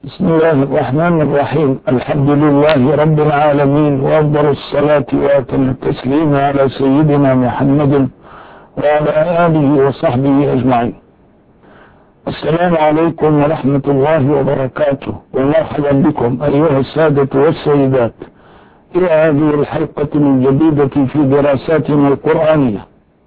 بسم الله الرحمن الرحيم. الحمد لله رب العالمين، وأفضل الصلاة وأتم التسليم على سيدنا محمد وعلى آله وصحبه أجمعين. السلام عليكم ورحمة الله وبركاته، ومرحبا بكم أيها السادة والسيدات إلى هذه الحلقة الجديدة في دراساتنا القرآنية.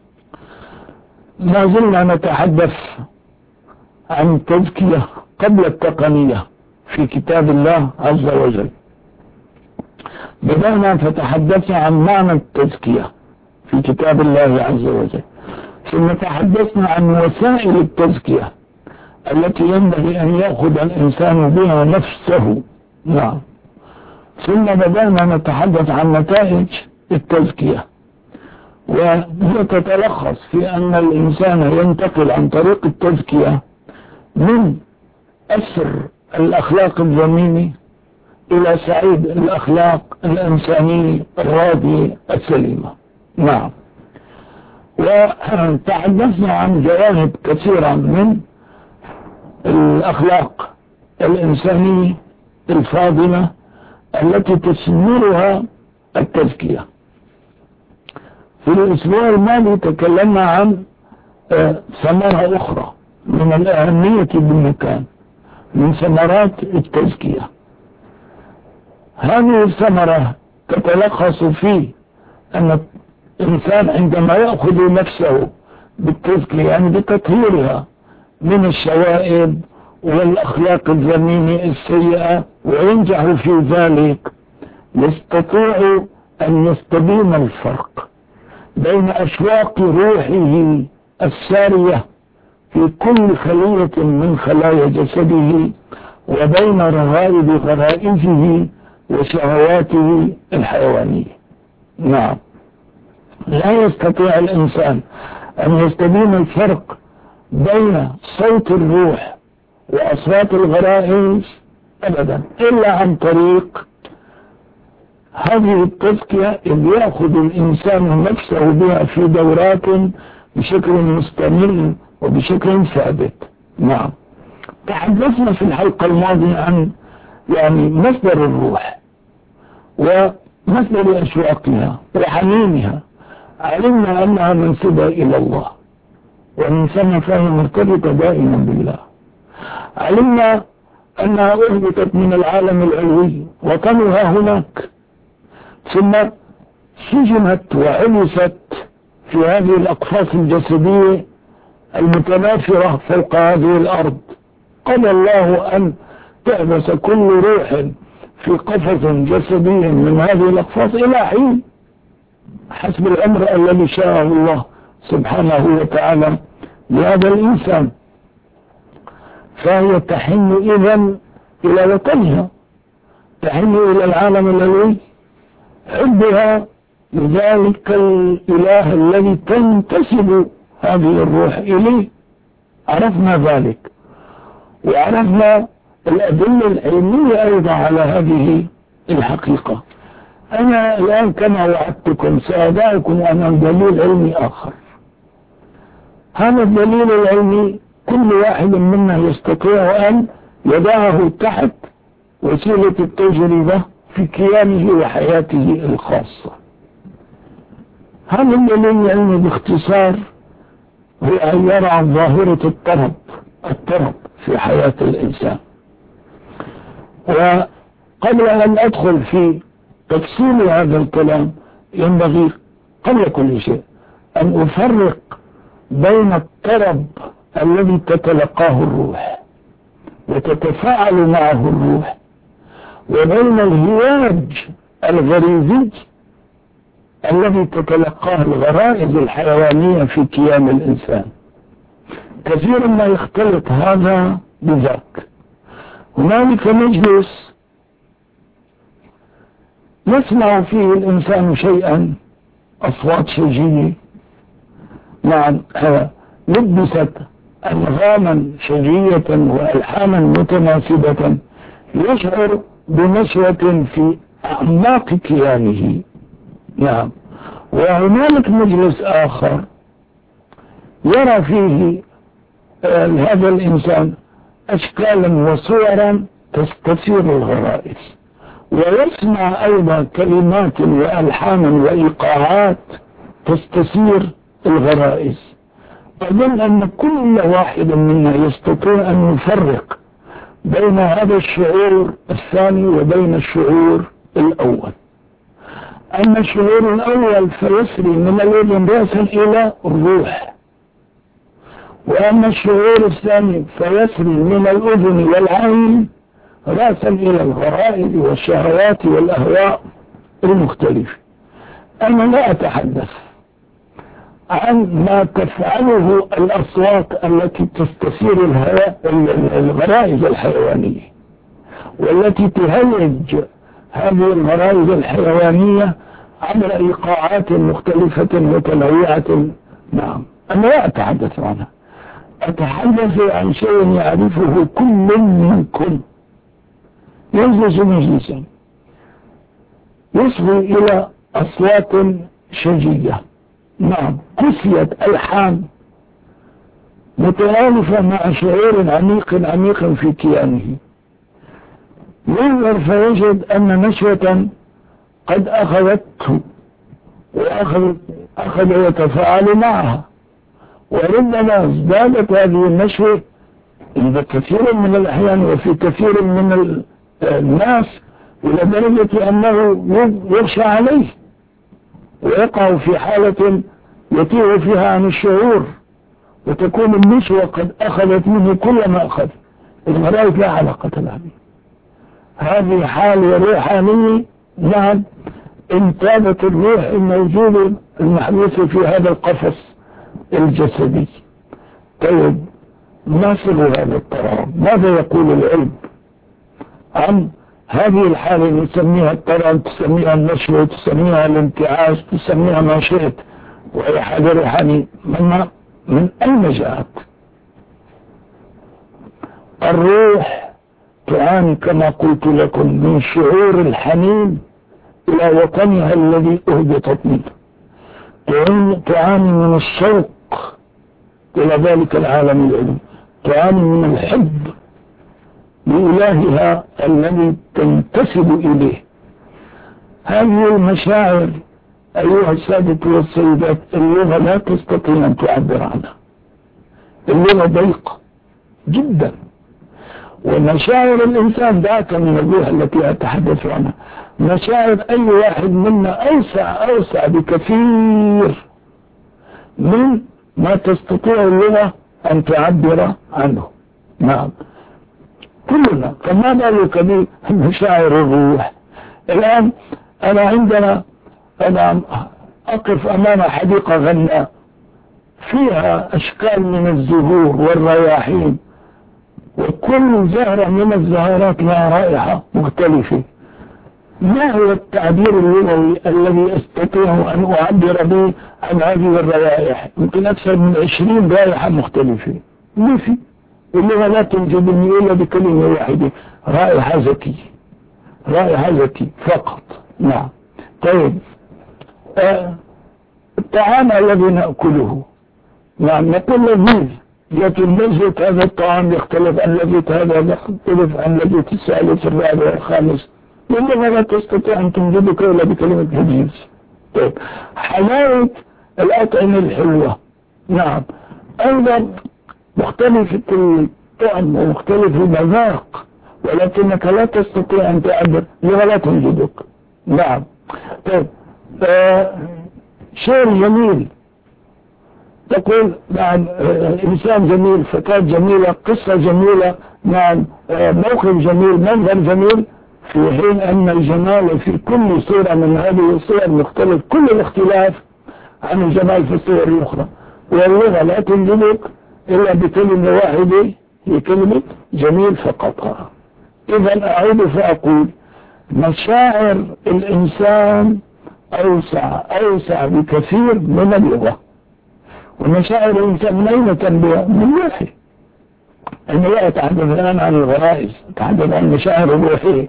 ما زلنا نتحدث عن التزكية قبل التقنية في كتاب الله عز وجل. بدأنا فتحدثنا عن معنى التزكية في كتاب الله عز وجل، ثم تحدثنا عن وسائل التزكية التي ينبغي أن يأخذ الإنسان بها نفسه. نعم. ثم بدأنا نتحدث عن نتائج التزكية، وهي تتلخص في أن الإنسان ينتقل عن طريق التزكية من أسر الأخلاق الذميمة إلى سعيد الأخلاق الإنسانية الراضية السليمة. نعم. وتحدثنا عن جوانب كثيرة من الأخلاق الإنسانية الفاضلة التي تثمرها التزكية. في الأسبوع الماضي تكلمنا عن ثمرة أخرى من الأهمية بالمكان من ثمرات التزكية. هذه الثمرة تتلخص في أن الإنسان عندما يأخذ نفسه بالتزكية، يعني بتطهيرها من الشوائب والأخلاق الذميمة السيئة، وينجح في ذلك، يستطيع أن يستبين الفرق بين أشواق روحه السارية في كل خلية من خلايا جسده وبين رغائب غرائزه وشهواته الحيوانية. نعم. لا يستطيع الإنسان أن يستبين الفرق بين صوت الروح وأصوات الغرائز أبدا إلا عن طريق هذه التزكية اللي يأخذ الإنسان نفسه بها في دورات بشكل مستمر وبشكل ثابت. نعم. تحدثنا في الحلقة الماضية عن مصدر الروح ومصدر أشواقها وحنينها. علمنا أنها منسوبة إلى الله، ومن ثم فهي مرتبطة دائما بالله. علمنا أنها أهبطت من العالم العلوي وطنها هناك، ثم سجنت وعلست في هذه الأقفاص الجسدية المتنافرة فوق هذه الأرض. قال الله أن تحبس كل روح في قفص جسدي من هذه الأقفاص إلى حين، حسب الأمر الذي شاءه الله سبحانه وتعالى لهذا الإنسان. فهي تحن إذن إلى وطنها، تحن إلى العالم العلوي، حبها لذلك الإله الذي تنتسب هذه الروح إليه. عرفنا ذلك، وعرفنا الأدلة العلمية أيضا على هذه الحقيقة. أنا الآن كما وعدتكم سأدعكم أمام دليل علمي آخر. هذا الدليل العلمي كل واحد منا يستطيع أن يضعه تحت وسيلة التجربة في كيانه وحياته الخاصة. هذا الدليل العلمي باختصار هو أن يرى ظاهرة الطرب في حياة الإنسان. وقبل أن أدخل في تفصيل هذا الكلام ينبغي قبل كل شيء أن أفرق بين الطرب الذي تتلقاه الروح وتتفاعل معه الروح، وبين الهياج الغريزي الذي تتلقاه الغرائز الحيوانية في كيان الإنسان. كثيرا ما يختلط هذا بذاك. هنالك مجلس يسمع فيه الإنسان شيئا، أصوات شجية، نعم، لبست أنغاما شجية وألحانا متناسبة، يشعر بنشوة في أعماق كيانه. نعم. وهنالك مجلس آخر يرى فيه هذا الإنسان أشكالا وصورا تستثير الغرائز، ويسمع أيضا كلمات وألحانا وإيقاعات تستثير الغرائز. أظن أن كل واحد منا يستطيع أن يفرق بين هذا الشعور الثاني وبين الشعور الأول. أما الشعور الأول فيسري من الأذن رأسا إلى الروح، وأما الشعور الثاني فيسري من الأذن والعين رأسا إلى الغرائز والشهوات والأهواء المختلفة. أنا لا أتحدث عن ما تفعله الأصوات التي تستثير الغرائز الحيوانية، والتي تهيج هذه الغرائز الحيوانية عبر إيقاعات مختلفة متنوعة. نعم، أنا لا أتحدث عنها، أتحدث عن شيء يعرفه كل منكم. يجلس مجلسا يصغي إلى أصوات شجية، نعم، كسيت ألحان متآلفة مع شعور عميق عميق في كيانه. ينظر فيجد أن نشوة قد أخذته وأخذ يتفاعل معها، وربما ازدادت هذه النشوة عند كثير من الأحيان وفي كثير من الناس إلى درجة أنه يخشى عليه ويقع في حالة يتيه فيها عن الشعور، وتكون النشوة قد أخذت منه كل ما أخذ. الغرائز لا علاقة لها به. هذه حالة روحانية، نعم، انتابة الروح الموجودة المحبوسة في هذا القفص الجسدي. طيب، ما سر هذا الطرام؟ ماذا يقول العلم عن هذه الحالة؟ نسميها الطرام، تسميها النشوة، تسميها الانتعاش، تسميها ما شئت، وهي حاجة روحانية. من أين جاءت؟ الروح تعاني كما قلت لكم من شعور الحنين إلى وطنها الذي أهبطت منه، تعاني من الشوق إلى ذلك العالم العلوي، تعاني من الحب لإلهها الذي تنتسب إليه. هذه المشاعر أيها السادة والسيدات اللغة لا تستطيع أن تعبر عنها، اللغة ضيقة جدا، ومشاعر الإنسان ذاك من الروح التي أتحدث عنها. مشاعر أي واحد منا أوسع بكثير من ما تستطيع اللغة أن تعبر عنه. نعم، كلنا. فما بالك بمشاعر الروح؟ الآن أنا أقف أمام حديقة غناء فيها أشكال من الزهور والرياحين، وكل زهرة من الزهرات لها رائحة مختلفة. ما هو التعبير اللغوي الذي أستطيع أن أعبر به عن هذه الروائح؟ يمكن أكثر من 20 رائحة مختلفة. مثل اللغة لا تنجبني إلا بكلمة واحدة: رائحة زكي، رائحة زكي فقط. نعم. طيب، الطعام الذي نأكله، نعم، نقول لذيذ، لكن لذة هذا الطعام يختلف عن لذة هذا، يختلف عن لذة الثالث الرابع الخامس. واللغة لا تستطيع أن تنجبك إلا بكلمة لذيذ. طيب، حلاوة الأطعمة الحلوة، نعم، أيضا مختلفة الطعم ومختلف المذاق، ولكنك لا تستطيع أن تعبر، اللغة لا تنجبك. نعم. طيب، شعر جميل، تقول نعم إنسان جميل، فتاة جميلة، قصة جميلة، نعم، موقف جميل، منظر جميل، في حين أن الجمال في كل صورة من هذه الصور مختلف كل الاختلاف عن الجمال في الصور الأخرى. واللغة لا تنجبك إلا بكلمة واحدة، هي كلمة جميل فقط. إذا أعود فأقول مشاعر الإنسان أوسع بكثير من اللغة. ومشاعر الإنسان من أين تنبع؟ من الوحي. أنا لا أتحدث الآن عن الغرائز، أتحدث عن مشاعر الروحية،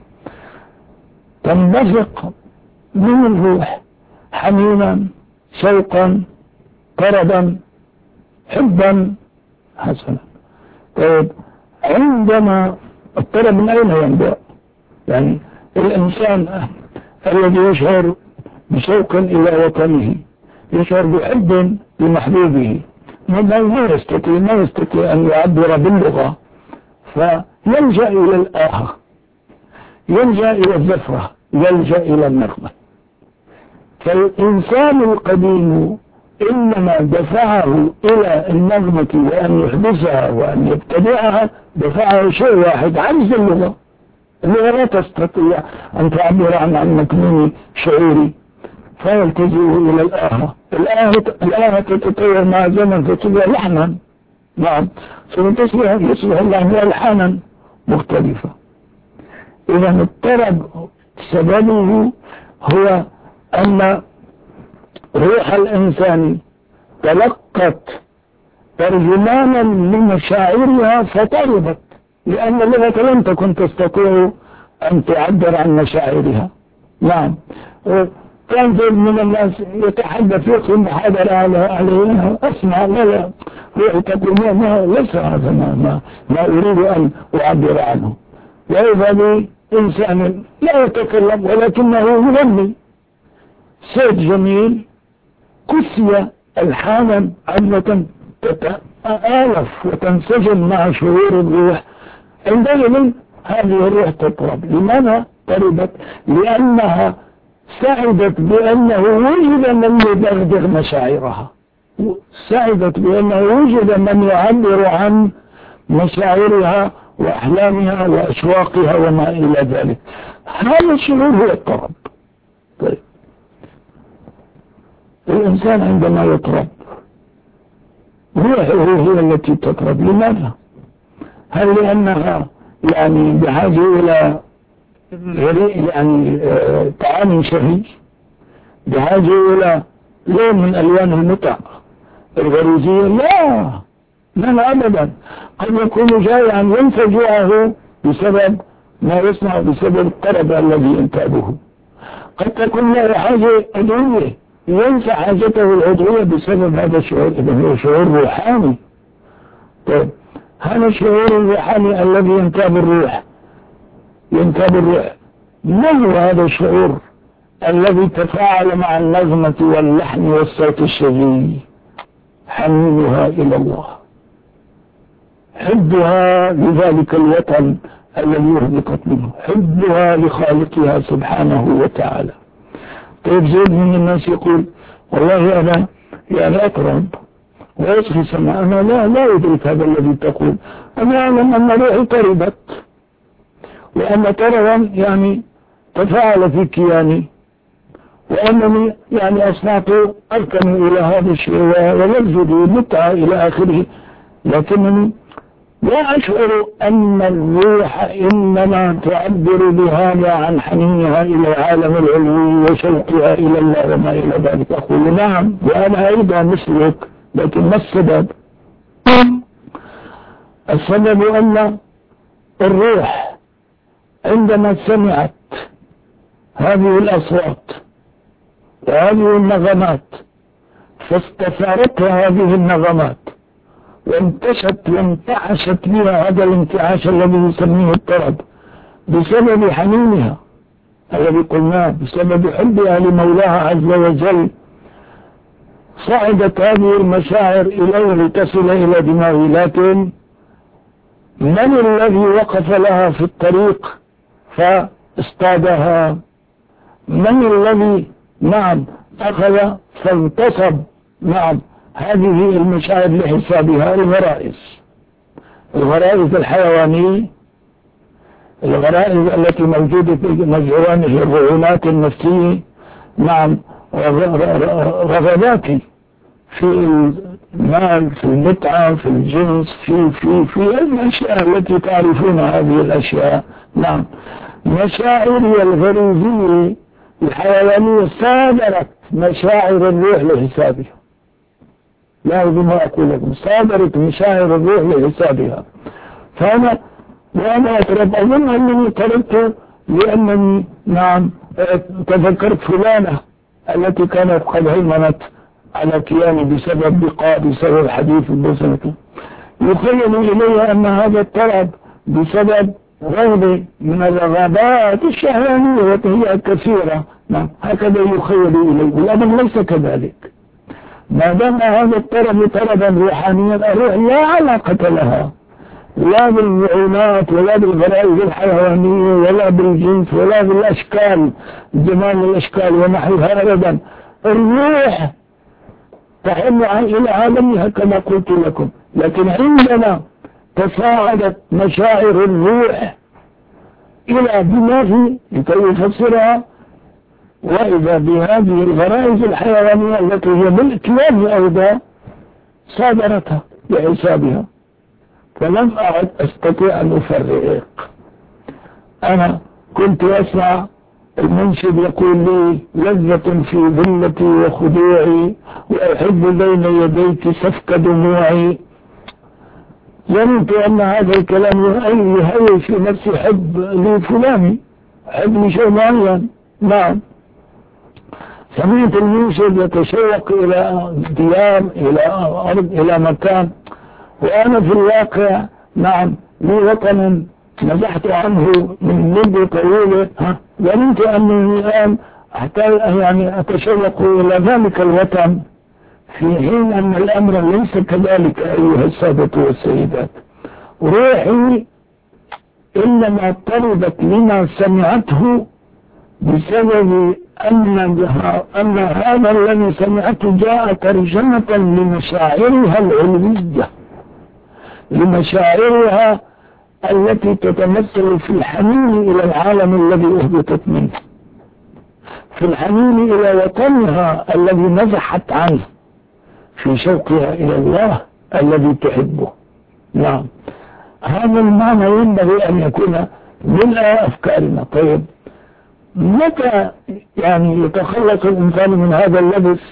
تنبثق من الروح حنينا، شوقا، طربا، حبا حسنا. طيب، عندما الطرب من أين ينبع؟ يعني الإنسان الذي يشعر بشوق إلى وطنه، يشعر بحب لمحبوبه، ما يستطيع أن يعبر باللغة، فيلجأ إلى الآهة، يلجأ إلى الزفرة، يلجأ إلى النغمة. فالإنسان القديم إنما دفعه إلى النغمة وأن يحدثها وأن يبتدعها، دفعه شيء واحد: عجز اللغة. اللغة لا تستطيع أن تعبر عن مكنون شعوري، فيلتجئ إلى الآهة. الآهة تتطور مع الزمن فتصبح لحنا، نعم، ثم يصبح اللحن ألحانا مختلفة. إذا الطرب سببه هو أن روح الإنسان تلقت ترجمانا لمشاعرها فطربت، لأن اللغة لم تكن تستطيع أن تعبر عن مشاعرها. نعم، كان من الناس يتحدث في محاضرة عليها أسمع لا روحي تقول ما ليس هذا ما أريد أن أعبر عنه. وإذا بإنسان لا يتكلم ولكنه يغني صوت جميل كسي ألحانا عذبة تتآلف وتنسجم مع شعور الروح، عندئذ هذه الروح تطرب. لماذا طربت؟ لأنها سعدت بأنه وجد من يدغدغ مشاعرها، سعدت بأنه وجد من يعبر عن مشاعرها وأحلامها وأشواقها وما إلى ذلك. هذا الشعور هو الطرب. طيب، الإنسان عندما يطرب روحه هي التي تطرب. لماذا؟ هل لأنها يعني بحاجة إلى يعني طعام شهي، بحاجة إلى لون من ألوان المتع الغريزية؟ لا أبدا. قد يكون جائعا ينسى جوعه بسبب ما يصنع، بسبب الطرب الذي ينتابه. قد تكون له حاجة عضوية ينسى حاجته العضوية بسبب هذا الشعور. إذن هو شعور روحاني. طيب، هذا الشعور الروحاني الذي ينتاب الروح، ما هو هذا الشعور الذي تفاعل مع النغمة واللحن والصوت الشجي؟ حنينها إلى الله، حبها لذلك الوطن الذي أهلكت منه، حبها لخالقها سبحانه وتعالى. طيب، زيد من الناس يقول والله أنا يعني أطرب ويصغي سمع، أنا لا أدرك هذا الذي تقول. أنا أعلم أن روحي طربت، وأن طربا يعني تفاعل في كياني، وأنني يعني أصنعت أركن إلى هذا الشيء ولذذ متعة إلى آخره، لكنني لا أشعر أن الروح إنما تعبر بهذا عن حنينها إلى العالم العلوي وشوقها إلى الله وما إلى ذلك. أقول نعم، وأنا أيضا مثلك، لكن ما السبب؟ السبب أن الروح عندما سمعت هذه الأصوات وهذه النغمات فاستثارتها هذه النغمات وانتعشت بها هذا الانتعاش الذي يسميه الطرب بسبب حنينها الذي قلناه، بسبب حبها لمولاها عز وجل، صعدت هذه المشاعر إليه لتصل إلى دماغه. لكن من الذي وقف لها في الطريق فاصطادها؟ من الذي أخذ فانتصب هذه المشاعر لحسابها؟ الغرائز الحيوانية، الغرائز التي موجودة في مجعوانه الرعونات النفسية، رغباتي في المال، في المتعة، في الجنس، في الأشياء التي تعرفون هذه الأشياء. مشاعري الغريزية الحيوانية صادرت مشاعر الروح لحسابها. لا أظن ما أقول لكم، صادرت مشاعر الروح لحسابها. وأنا أترب، أظن أنني طلبت لأنني تذكرت فلانة التي كانت قد هيمنت على كياني بسبب لقاء، بسبب حديث البسنة. يخيل إلي أن هذا الطلب بسبب غير من الرغبات الشهوانية وهي كثيرة. هكذا يخيل إليه، والأمر ليس كذلك. ما دام هذا الطلب طلبا روحانيا، الروح لا علاقة لها لا بالمعونات ولا بالغرائز الحيوانية ولا بالجنس ولا بالأشكال، جمال الأشكال ونحوها أبدا. الروح تحن إلى عالمها كما قلت لكم. لكن عندما تصاعدت مشاعر الروح إلى دماغه لكي يفسرها، وإذا بهذه الغرائز الحيوانية التي هي بالإتيان أيضا صادرتها بحسابها، فلم أعد أستطيع أن أفرق. أنا كنت أسمع المنشد يقول لي: لذة في ذلتي وخضوعي، وأحب بين يديك سفك دموعي. ظننت أن هذا الكلام يهيئ في نفسي حب لفلان، حب لشيء معين. نعم، سمعت المنشد يتشوق إلى ديار، إلى أرض، إلى مكان، وأنا في الواقع نعم لي وطن نزحت عنه من مدة طويلة. ظننت أنني الآن أحتاج يعني أتشوق إلى ذلك الوطن، في حين أن الأمر ليس كذلك أيها السادة والسيدات. روحي إنما طلبت لما سمعته بسبب أن هذا الذي سمعته جاء ترجمة لمشاعرها العلوية، لمشاعرها التي تتمثل في الحنين إلى العالم الذي أهبطت منه، في الحنين إلى وطنها الذي نزحت عنه، في شوقها إلى الله الذي تحبه. نعم، هذا المعنى ينبغي أن يكون من أفكارنا. طيب، متى يعني يتخلص الإنسان من هذا اللبس،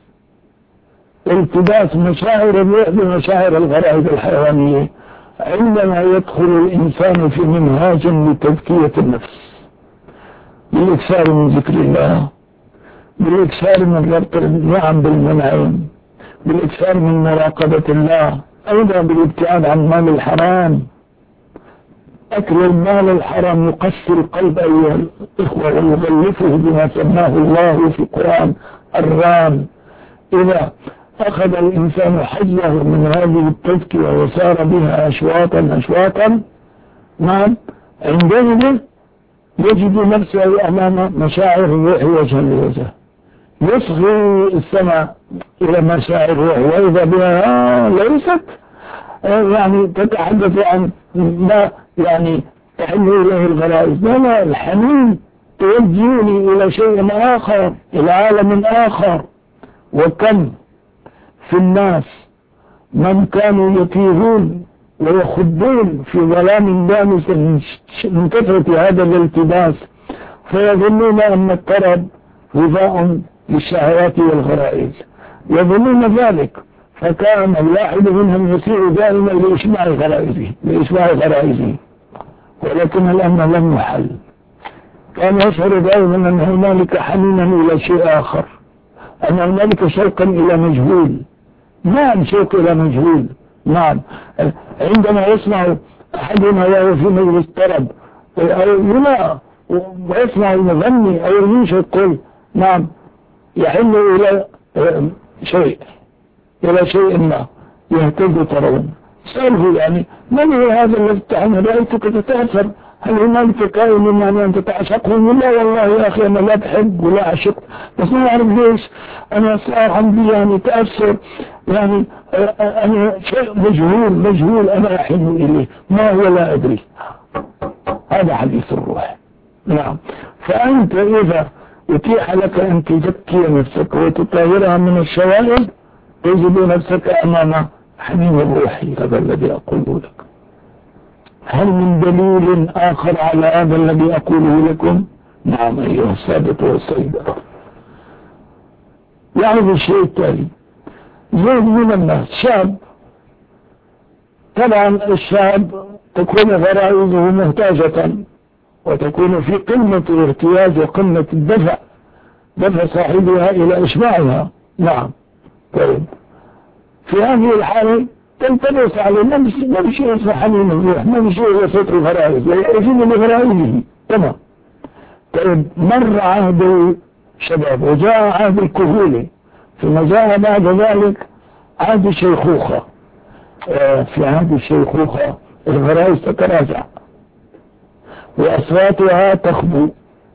التباس مشاعر الروح بمشاعر الغرائز الحيوانية؟ عندما يدخل الإنسان في منهاج لتزكية النفس، بالإكثار من ذكر الله، بالإكثار من ربط النعم بالمنعم، بالإكثار من مراقبة الله، أيضا بالابتعاد عن مال الحرام. أكل المال الحرام يقسي القلب أيها الإخوة ويغلفه بما سماه الله في القرآن الران. إذا أخذ الإنسان حظه من هذه التزكية وسار بها أشواطا نعم، عندئذ يجد نفسه أمام مشاعر الروح وجها لوجه، يصغي السماء إلى مشاعر الروح، وإذا بها ليست يعني تتحدث عن ما يعني تحن إليه الغرائز، لا، الحنين توجهني إلى شيء آخر، إلى عالم آخر. وكم في الناس من كانوا يطيرون ويخضون في ظلام دامس من كثرة هذا الالتباس، فيظنون أن الطرب غذاء للشهوات والغرائز، يظنون ذلك، فكان الواحد منهم يسير دائما لإشباع غرائزه، ولكن الأمر لم يحل. كان يشعر دائما أن هنالك حنينا إلى شيء آخر، أن هنالك شوقا إلى مجهول. نعم، شوق إلى مجهول. نعم، عندما يسمع أحدنا وهو في مجلس طرب ويسمع المغني أو المنشد يقول نعم يحن إلى شيء ما يهتز طربا، سأله يعني من هو هذا الذي تحن رأيتك تتأثر؟ هل هنالك كائن يعني أن تتعشقهم؟ لا والله يا أخي أنا لا بحب ولا أعشق، بس ما أعرف ليش أنا صار عندي يعني تأثر، يعني أنا شيء مجهول أنا أحن إليه، ما هو لا أدري. هذا حديث الروح. نعم، فأنت إذا اتيح لك أن تزكي نفسك وتطهرها من الشوائب، تجد نفسك أمام حنين الروح. هذا الذي أقوله لك. هل من دليل آخر على هذا الذي أقوله لكم؟ نعم أيها السادة والسيدات، يعني الشيء التالي: زوج من الناس شاب، طبعا الشاب تكون غرائزه محتاجة وتكون في قمة الارتياج وقمة الدفع صاحبها إلى إشباعها. نعم، طيب، في هذه الحالة تنتبس عليه ما بشيء اسمه حنين الروح، ما بشيء يسطر الغرائز، يجب لغرائزه. تمام. طيب مر عهد الشباب وجاء عهد الكهولة، ثم جاء بعد ذلك عهد الشيخوخة. في عهد الشيخوخة الغرائز تتراجع وأصواتها تخبو،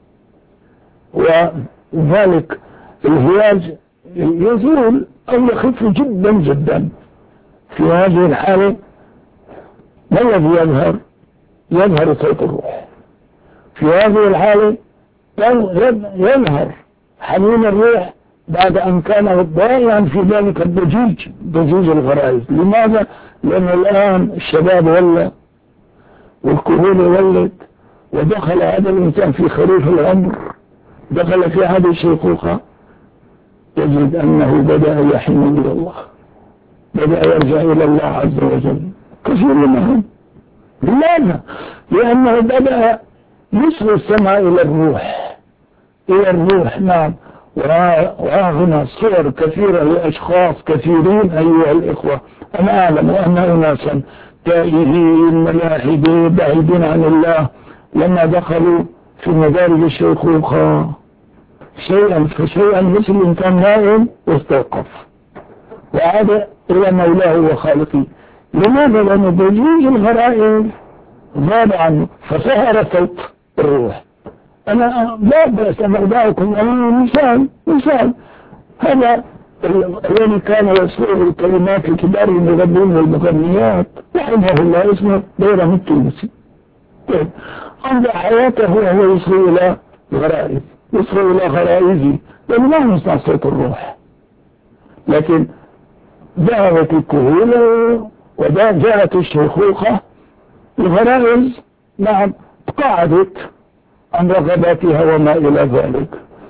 وذلك الهياج يزول أو يخف جدا جدا. في هذه الحالة ما الذي يظهر؟ يظهر صوت الروح. في هذه الحالة يظهر حنين الروح بعد أن كان ضائعا في ذلك ضجيج الغرائز. لماذا؟ لأن الآن الشباب ولى والكهولة ولت، ودخل هذا الإنسان في خريف العمر، دخل في هذه الشيخوخة، يجد أنه بدأ يحن إلى الله، بدأ يرجع إلى الله عز وجل كثير منهم. لماذا؟ لأنه بدأ يصل السمع إلى الروح. نعم. وهنا صور كثيرة لأشخاص كثيرين أيها الإخوة. أنا أعلم أن أناسا تائهين ملاحدين بعيدين عن الله لما دخلوا في مدارج الشيخوخة شيئا فشيئا مثل الإنسان نائم واستيقظ وعاد إلى مولاه وخالقه. لماذا؟ لأن ضجيج الغرائز غاب عنه فسهر صوت الروح. أنا لا بأس أن أرضاكم أمام مثال هذا الذي كان يصيغ الكلمات لكبار المغنيين والمغنيات رحمه الله اسمه بيرم التونسي. عند حياته وهو يصغي إلى غرائز، يصغي إلى غرائزه، لأنه ما يسمع صوت الروح. لكن ذهبت الكهولة وجاءت الشيخوخة، الغرائز نعم قعدت عن رغباتها وما إلى ذلك.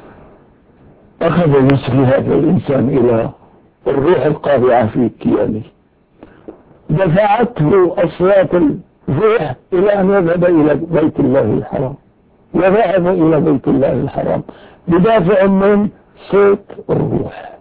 أخذ يسري هذا الإنسان إلى الروح القابعة في كيانه، دفعته أصوات الروح إلى أن يذهب إلى بيت الله الحرام، وذهب إلى بيت الله الحرام بدافع من صوت الروح،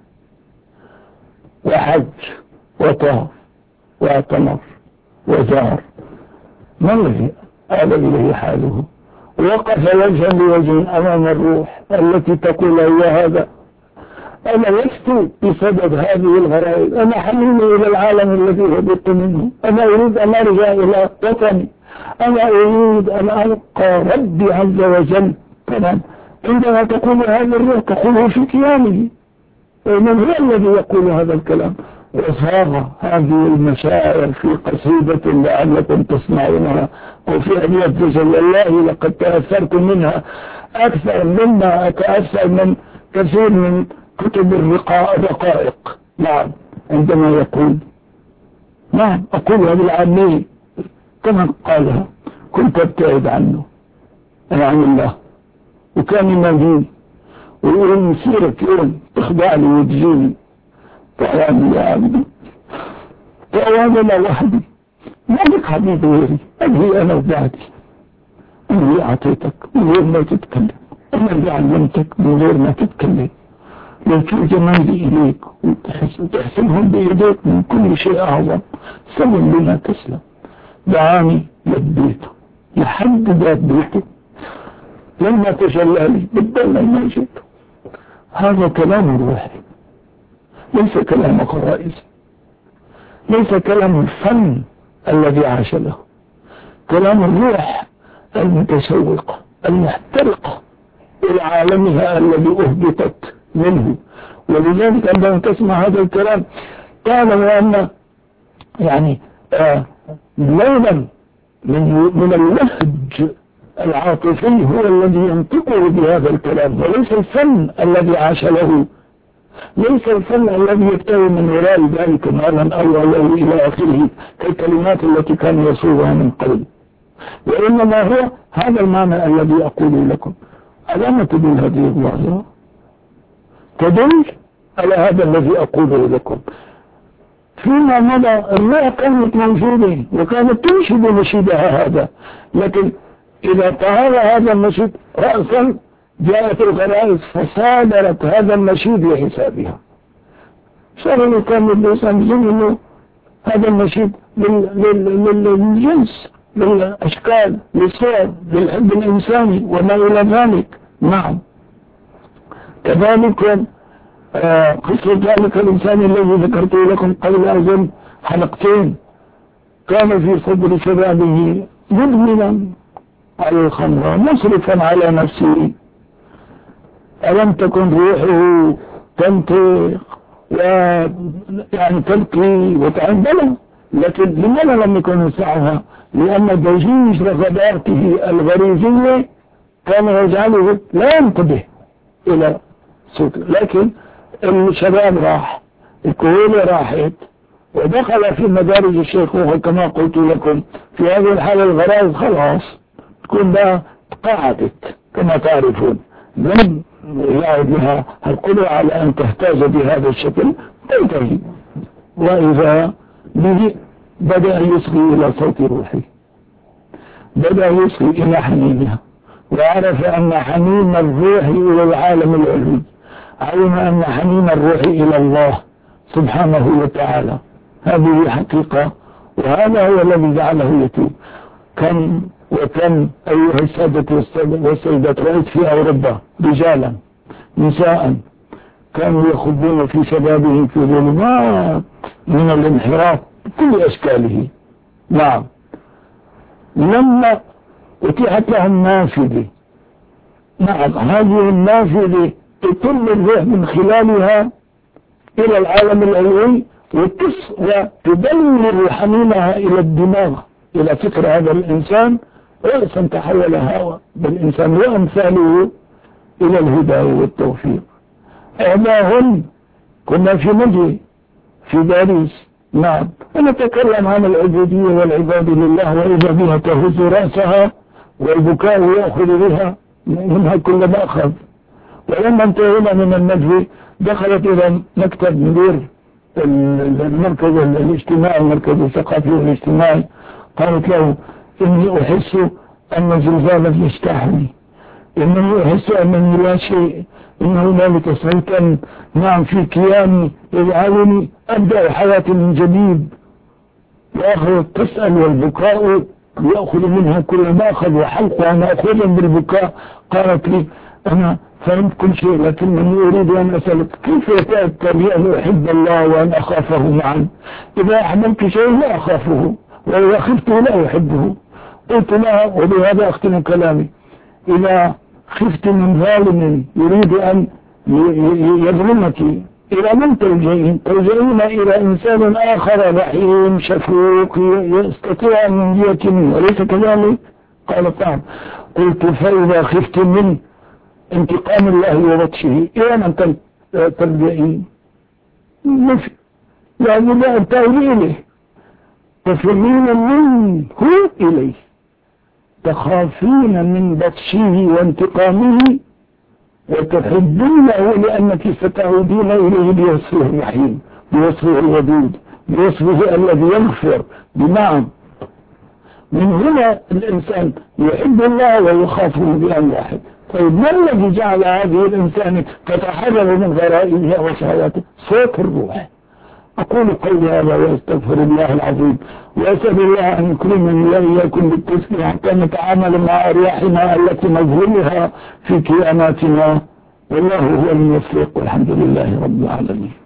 وحج وطاف واعتمر وزار. ما الذي آل إليه حاله؟ وقف وجها لوجه أمام الروح التي تقول يا هذا أنا لست بسبب هذه الغرائز، أنا حنين إلى العالم الذي هبطت منه، أنا أريد أن أرجع إلى وطني، أنا أريد أن ألقى ربي عز وجل. تمام. عندما تقول هذا الروح تقوله في كيانه. من هو الذي يقول هذا الكلام؟ وصاغ هذه المشاعر في قصيدة لعلكم تسمعونها، وفي أبيات جزل الله لقد تأثرت منها أكثر مما أتأثر من كثير من كتب الرقائق. نعم. عندما يقول نعم أقولها بالعامية كما قالها، كنت أبتعد عنه أنا عن الله وكان يناديني ويقول مسيرك يوم تخضع لي وتجيني تعالى يا عبدي تعالى لا وحدي ما لك حبيبي غيري، أجهي أنا وبعدي، أنا اللي أعطيتك من غير ما تتكلم، أنا اللي علمتك من غير ما تتكلم، لكن جمالي إليك وتحسنهم بإيديك من كل شيء أعظم، سلم لنا تسلم. دعاني لبيته لحد باب بيته لما تجلى لي بالدولة ما جئته. هذا كلام الروحي، ليس كلام غرائز، ليس كلام الفن الذي عاش له، كلام الروح المتشوقة المحترقة إلى عالمها الذي أهبطت منه. ولذلك عندما تسمع هذا الكلام تعلم أن يعني لولا من اللهج العاطفي هو الذي ينطقه بهذا الكلام، وليس الفن الذي عاش له، ليس الفن الذي يبتغي من وراء ذلك مالا أو إلى آخره كالكلمات التي كان يصوغها من قبل، وإنما هو هذا المعنى الذي أقول لكم. ألا تدل هذه الظاهرة؟ تدل على هذا الذي أقوله لكم. فيما مضى الروح كانت موجودة وكانت تنشد نشيدها هذا، لكن إذا طهر هذا النشيد رأسا جاءت الغرائز فصادرت هذا النشيد لحسابها. صار كان الإنسان زمنه هذا النشيد للجنس، للأشكال، للصور، للحب الإنساني وما إلى ذلك. نعم. كذلك قصة ذلك الإنسان الذي ذكرت لكم قبل أظن حلقتين، كان في صدر شبابه مدمنا على الخمر مسرفا على نفسه، ألم تكن روحه تنطق يعني تبكي وتعبله، لكن لماذا لم يكن يسعها؟ لأن ضجيج رغباته الغريزية كان يجعله لا ينتبه إلى صوت. لكن الشباب راح، الكهولة راحت، ودخل في مدارج الشيخوخة كما قلت لكم. في هذه الحالة الغرائز خلاص تكون بقى قاعدت كما تعرفون، لم يعد لها القدرة على أن تهتاز بهذا الشكل، تنتهي. وإذا به بدأ يصغي إلى صوت روحه، بدأ يصغي إلى حنينها، وعرف أن حنين الروح إلى العالم العلوي، علم أن حنين الروح إلى الله سبحانه وتعالى هذه حقيقة، وهذا هو الذي جعله يتوب. كم وكم أيها السادة والسيدات رأيت في أوروبا رجالا نساء كانوا يخوضون في شبابهم في ظلمات من الانحراف بكل أشكاله. نعم. لما اتيحت لهم نافذة، نعم، هذه النافذة تطل الروح من خلالها إلى العالم العلوي وتدمر حنينها إلى الدماغ، إلى فكر هذا الإنسان، رأسا تحول هوى بالإنسان وأمثاله إلى الهداية والتوفيق. إحداهم كنا في مجلس في باريس، نعم، ونتكلم عن العبودية والعباد لله، وإذا بها تهز رأسها والبكاء يأخذ بها منها كل ما أخذ. ولما انتهينا من المجلس دخلت إلى مكتب مدير المركز الاجتماعي، المركز الثقافي والاجتماعي، قالت له: إني أحس أن زلزالا يجتاحني، إني أحس أنني لا شيء، إن هنالك صوتا نعم في كياني يجعلني أبدأ حياتي من جديد. وأخذت تسأل والبكاء يأخذ منها كل ما أخذ، وحلقها مأخوذا بالبكاء. قالت لي: أنا فهمت كل شيء، لكنني أريد أن أسألك كيف يتأكد أن أحب الله وأن أخافه معا؟ إذا أحببت شيء لا أخافه، وإذا خفته لا أحبه. قلت لها، وبهذا أختم كلامي: إذا خفت من ظالم يريد أن يظلمك إلى من تلجئين؟ تلجئين إلى إنسان آخر رحيم شفوق يستطيع أن ينجيك منه، أليس كذلك؟ قالت: نعم. قلت: فإذا خفت من انتقام الله وبطشه إلى من تلجئين؟ يعني لا أنتهي إليه، تفرين منه إليه، تخافين من بطشه وانتقامه، وتحبونه لأنك ستعودين إليه بوصفه الرحيم، بوصفه الودود، بوصفه الذي يغفر. بنعم، من هنا الإنسان يحب الله ويخافه بأن واحد. طيب ما الذي جعل هذه الإنسان تتحرر من غرائزها وشهواته؟ صوت الروح. أقول قولي هذا وأستغفر الله العظيم، وأسأل الله أن يكرمني وإياكم بالتسليم حتى نتعامل مع أرواحنا التي نظلمها في كياناتنا، والله هو الموفق، والحمد لله رب العالمين.